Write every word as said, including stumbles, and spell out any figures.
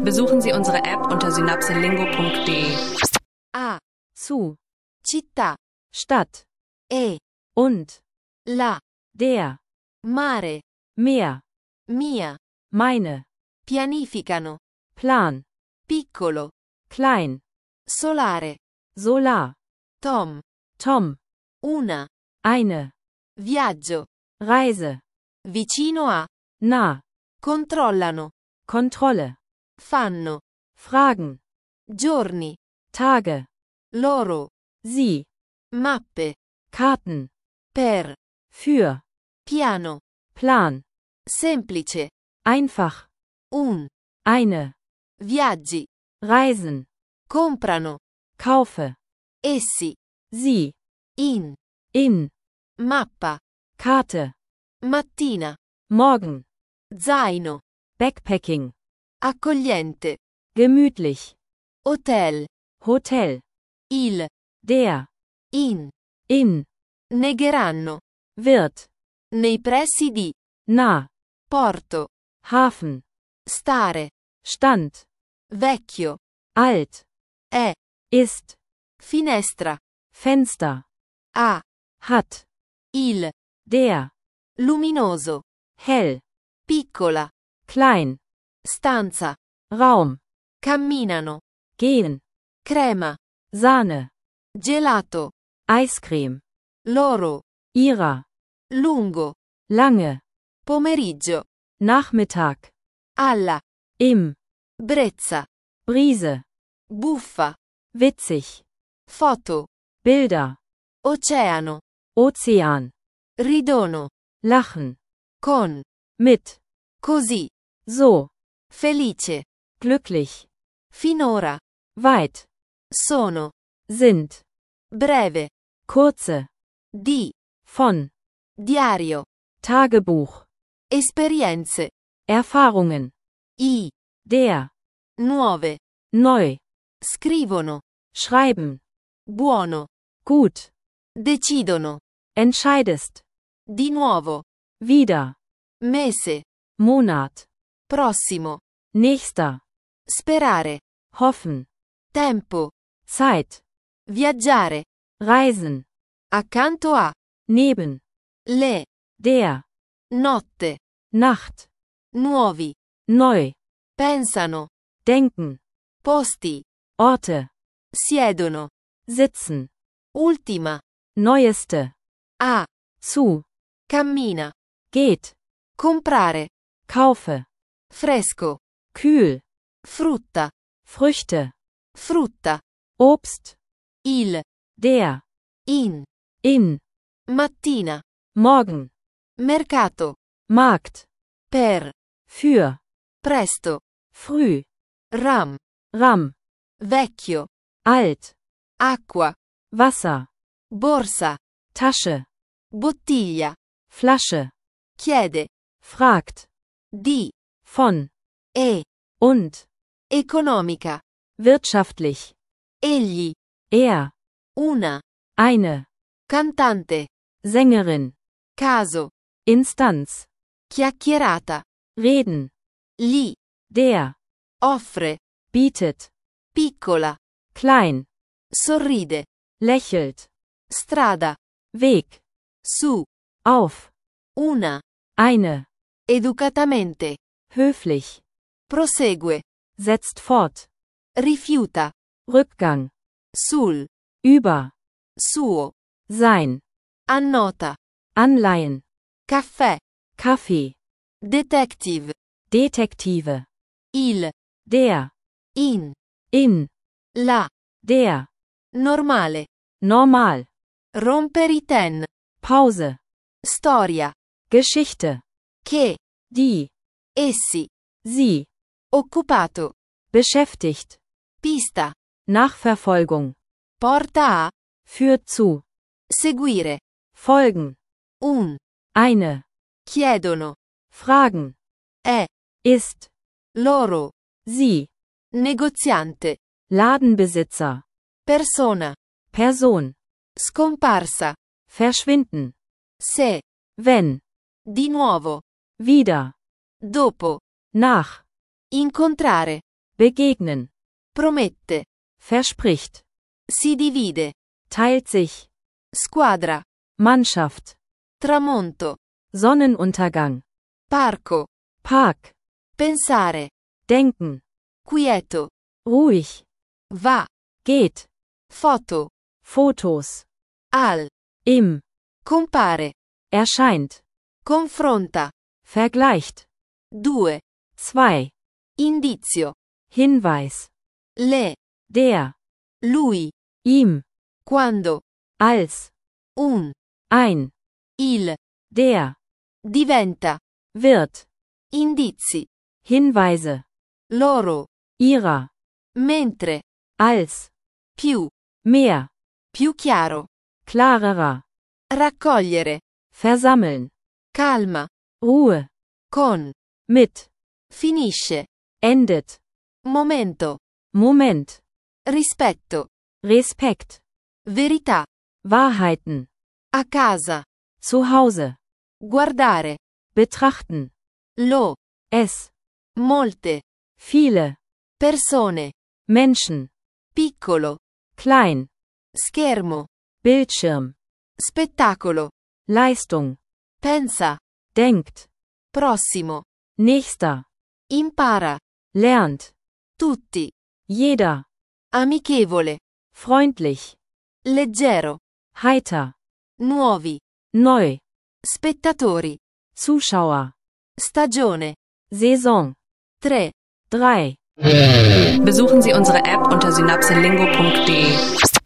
Besuchen Sie unsere App unter synapselingo punkt de. A. Zu. Città. Stadt. E. Und. La. Der. Mare. Meer. Mia. Meine. Pianificano. Plan. Piccolo. Klein. Solare. Solar. Tom. Tom. Una. Eine. Viaggio. Reise. Vicino a. Nah. Controllano. Kontrolle. Fanno. Fragen. Giorni. Tage. Loro. Sie. Mappe. Karten. Per. Für. Piano. Plan. Semplice. Einfach. Un. Eine. Viaggi. Reisen. Comprano. Kaufe. Essi. Sie. In. In. Mappa. Karte. Mattina. Morgen. Zaino. Backpacking. Accogliente. Gemütlich. Hotel. Hotel. Il. Der. In. In. Negheranno. Wird. Nei pressi di. Nah. Porto. Hafen. Stare. Stand. Vecchio. Alt. È. Ist. Finestra. Fenster. Ha. Hat. Il. Der. Luminoso. Hell. Piccola. Klein. Stanza. Raum. Camminano. Gehen. Crema. Sahne. Gelato. Eiscreme. Loro. Ihrer. Lungo. Lange. Pomeriggio. Nachmittag. Alla. Im. Brezza. Brise. Buffa. Witzig. Foto. Bilder. Oceano. Ozean. Ridono. Lachen. Con. Mit. Così. So. Felice. Glücklich. Finora. Weit. Sono. Sind. Breve. Kurze. Di. Von. Diario. Tagebuch. Esperienze. Erfahrungen. I. Der. Nuove. Neu. Scrivono. Schreiben. Buono. Gut. Decidono. Entscheidest. Di nuovo. Wieder. Mese. Monat. Prossimo. Nächster. Sperare. Hoffen. Tempo. Zeit. Viaggiare. Reisen. Accanto a. Neben. Le. Der. Notte. Nacht. Nuovi. Neu. Pensano. Denken. Posti. Orte. Siedono. Sitzen. Ultima. Neueste. A. Zu. Cammina. Geht. Comprare. Kaufe. Fresco. Kühl. Frutta. Früchte. Frutta. Obst. Il. Der. In. In. Mattina. Morgen. Mercato. Markt. Per. Für. Presto. Früh. Ram. Ram. Vecchio. Alt. Acqua. Wasser. Borsa. Tasche. Bottiglia. Flasche. Chiede. Fragt. Di. Von. E. Und. Economica. Wirtschaftlich. Egli. Er. Una. Eine. Cantante. Sängerin. Caso. Instanz. Chiacchierata. Reden. Gli. Der. Offre. Bietet. Piccola. Klein. Sorride. Lächelt. Strada. Weg. Su. Auf. Una. Eine. Educatamente. Höflich. Prosegue. Setzt fort. Rifiuta. Rückgang. Sul. Über. Suo. Sein. Annota. Anleihen. Caffè. Kaffee. Detective. Detektive. Il. Der. In. In. La. Der. Normale. Normal. Rompere i ten. Pause. Storia. Geschichte. Che. Die. Essi. Sie. Occupato. Beschäftigt. Pista. Nachverfolgung. Porta a. Führt zu. Seguire. Folgen. Un. Eine. Chiedono. Fragen. È. Ist. Loro. Sie. Negoziante. Ladenbesitzer. Persona. Person. Scomparsa. Verschwinden. Se. Wenn. Di nuovo. Wieder. Dopo. Nach. Incontrare. begegnen, promette, verspricht, si divide, teilt sich, squadra, Mannschaft, tramonto, Sonnenuntergang, parco, Park, pensare, denken, quieto, ruhig, va, geht, foto, Fotos, al, im, compare, erscheint, confronta, vergleicht, due, zwei, indizio, Hinweis, le, der, lui, ihm, quando, als, un, ein, il, der, diventa, wird, indizi, Hinweise, loro, ihrer, mentre, als, più, mehr, più chiaro, klarerer, raccogliere, versammeln, calma, Ruhe, con, mit, finisce, endet, momento, Moment, rispetto, Respekt, verità, Wahrheiten, a casa, zu Hause, guardare, betrachten, lo, es, molte, viele, persone, Menschen, piccolo, klein, schermo, Bildschirm, spettacolo, Leistung, pensa, denkt, prossimo, nächster, impara, lernt, tutti, jeder, amichevole, freundlich, leggero, heiter, nuovi, neu, spettatori, Zuschauer, stagione, Saison, tre. drei. Besuchen Sie unsere App unter synapselingo punkt de.